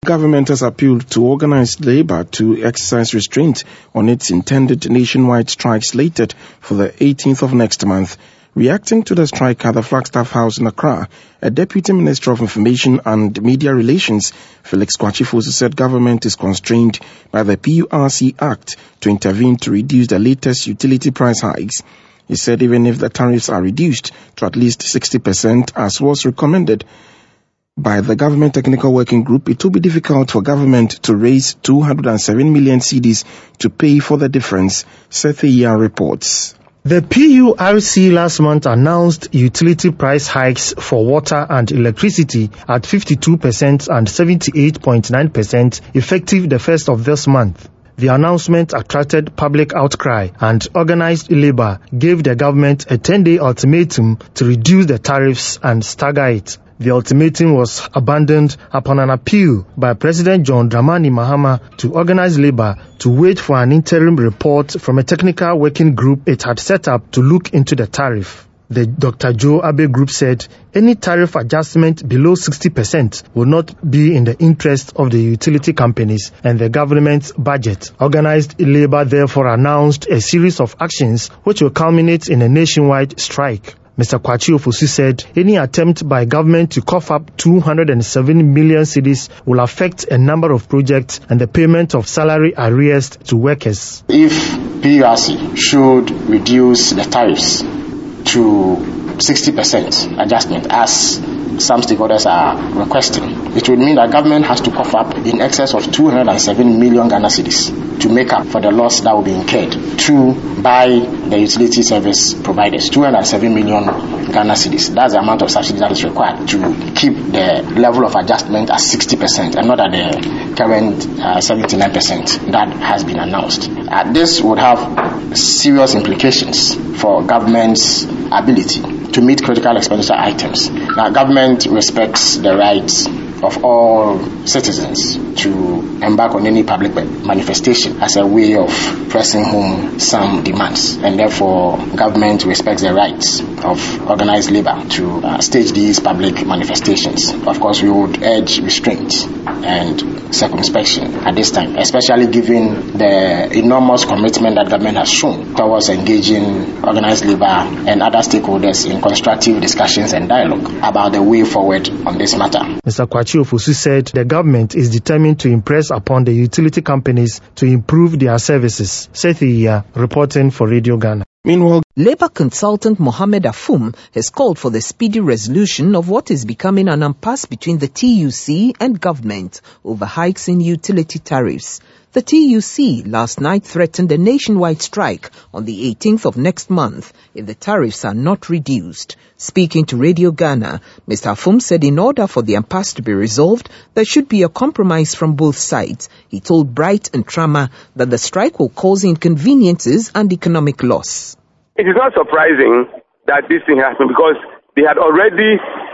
government has appealed to organized labor to exercise restraint on its intended nationwide strike slated for the 18th of next month. Reacting to the strike at the Flagstaff House in Accra, a Deputy Minister of Information and Media Relations, Felix Kwakye-Fosu, said government is constrained by the PURC Act to intervene to reduce the latest utility price hikes. He said even if the tariffs are reduced to at least 60%, as was recommended by the Government Technical Working Group, it will be difficult for government to raise 207 million cedis to pay for the difference, Sethiya reports. The PURC last month announced utility price hikes for water and electricity at 52% and 78.9% effective the 1st of this month. The announcement attracted public outcry, and organized labor gave the government a 10-day ultimatum to reduce the tariffs and stagger it. The ultimatum was abandoned upon an appeal by President John Dramani Mahama to organize labor to wait for an interim report from a technical working group it had set up to look into the tariff. The Dr. Joe Abe group said any tariff adjustment below 60% will not be in the interest of the utility companies and the government's budget. Organized labor therefore announced a series of actions which will culminate in a nationwide strike. Mr. Kwakye-Fosu said any attempt by government to cough up 207 million cedis will affect a number of projects and the payment of salary arrears to workers. If PURC should reduce the tariffs to 60% adjustment, as some stakeholders are requesting, it would mean that government has to cough up in excess of 207 million Ghana cedis to make up for the loss that will be incurred by the utility service providers. 207 million Ghana cedis. That's the amount of subsidy that is required to keep the level of adjustment at 60% and not at the current 79% that has been announced. This would have serious implications for government's ability to meet critical expenditure items. Now, government respects the rights of all citizens to embark on any public manifestation as a way of pressing home some demands, and therefore government respects the rights of organized labor to stage these public manifestations. Of course, we would urge restraint and circumspection at this time, especially given the enormous commitment that government has shown towards engaging organized labor and other stakeholders in constructive discussions and dialogue about the way forward on this matter. Mr. Kwakye-Fosu said the government is determined to impress upon the utility companies to improve their services. Sethiya reporting for Radio Ghana. Meanwhile, Labour consultant Mohamed Afum has called for the speedy resolution of what is becoming an impasse between the TUC and government over hikes in utility tariffs. The TUC last night threatened a nationwide strike on the 18th of next month if the tariffs are not reduced. Speaking to Radio Ghana, Mr. Afum said in order for the impasse to be resolved, there should be a compromise from both sides. He told Bright and Trama that the strike will cause inconveniences and economic loss. It is not surprising that this thing happened because they had already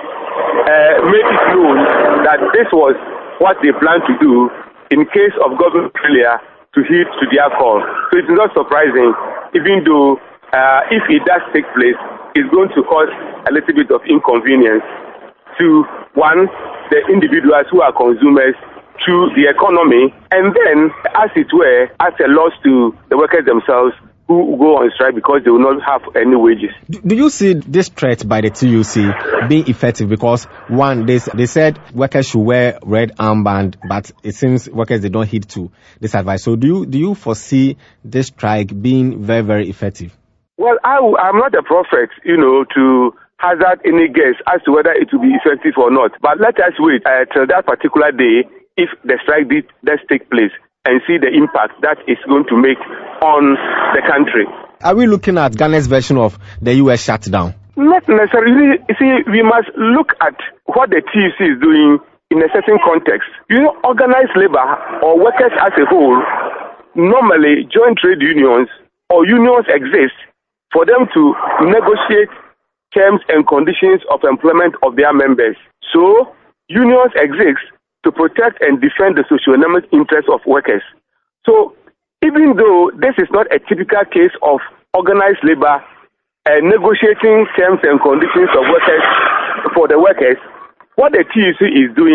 made it known that this was what they planned to do in case of government failure to heed to their call. So it is not surprising, even though if it does take place, it's going to cause a little bit of inconvenience to, one, the individuals who are consumers, to the economy, and then, as it were, as a loss to the workers themselves who go on strike because they will not have any wages. Do you see this threat by the TUC being effective? Because one, they said workers should wear red armband, but it seems workers, they don't heed to this advice. So do you foresee this strike being very, very effective? Well, I'm not a prophet, to hazard any guess as to whether it will be effective or not. But let us wait till that particular day if the strike does take place, and see the impact that is going to make on the country. Are we looking at Ghana's version of the US shutdown? Not necessarily. You see, we must look at what the TUC is doing in a certain context. Organized labor or workers as a whole, normally joint trade unions or unions exist for them to negotiate terms and conditions of employment of their members. So, unions exist to protect and defend the socio-economic interests of workers. So, even though this is not a typical case of organized labor negotiating terms and conditions of workers for the workers, what the TUC is doing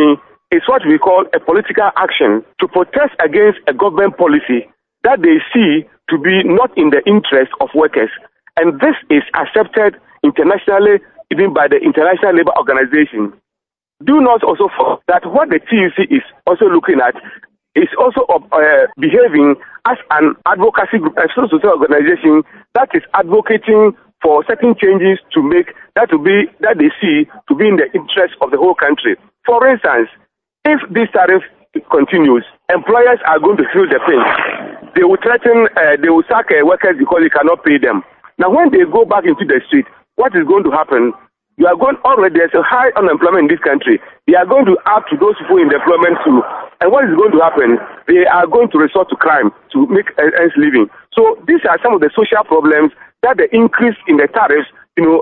is what we call a political action to protest against a government policy that they see to be not in the interest of workers. And this is accepted internationally, even by the International Labour Organization. Do not also forget that what the TUC is also looking at is also behaving as an advocacy group, a social organization that is advocating for certain changes to make that they see to be in the interest of the whole country. For instance, if this tariff continues, employers are going to feel the pain. They will threaten, they will sack workers because they cannot pay them. Now, when they go back into the street, what is going to happen? You are going already, there's a high unemployment in this country. They are going to add to those people in the employment too. And what is going to happen? They are going to resort to crime to make ends living. So these are some of the social problems that the increase in the tariffs,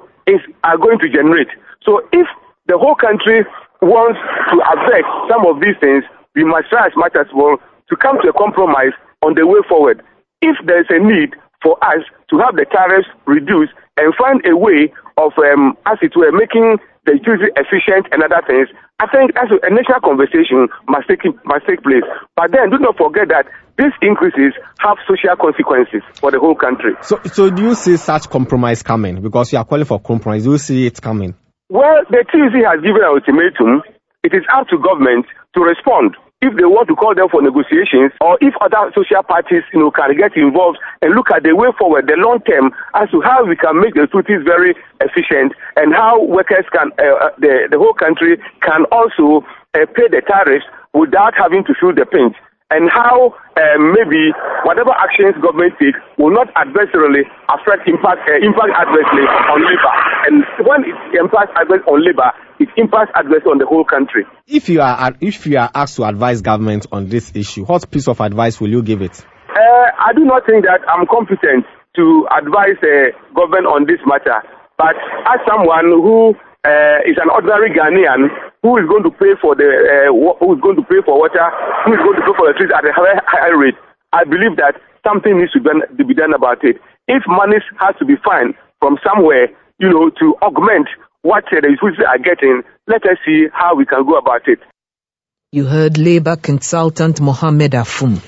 are going to generate. So if the whole country wants to address some of these things, we must try as much as possible to come to a compromise on the way forward. If there is a need for us to have the tariffs reduced and find a way of, as it were, making the utility efficient and other things, I think that's a national conversation must take place. But then do not forget that these increases have social consequences for the whole country. So do you see such compromise coming? Because you are calling for compromise. Do you see it coming? Well, the TUC has given an ultimatum. It is up to government to respond. If they want to call them for negotiations, or if other social parties, can get involved and look at the way forward, the long term, as to how we can make the utilities very efficient and how workers can, the whole country can also pay the tariffs without having to feel the pinch, and how maybe whatever actions government takes will not adversely impact adversely on labor. And when it impacts adversely on labor, it impacts adversely on the whole country. If you are asked to advise government on this issue, what piece of advice will you give it? I do not think that I'm competent to advise the government on this matter. But as someone who is an ordinary Ghanaian who is going to pay for water, who is going to pay for electricity at a high rate, I believe that something needs to be done about it. If money has to be found from somewhere, to augment what the utilities are getting, let us see how we can go about it. You heard Labour consultant Mohammed Afum.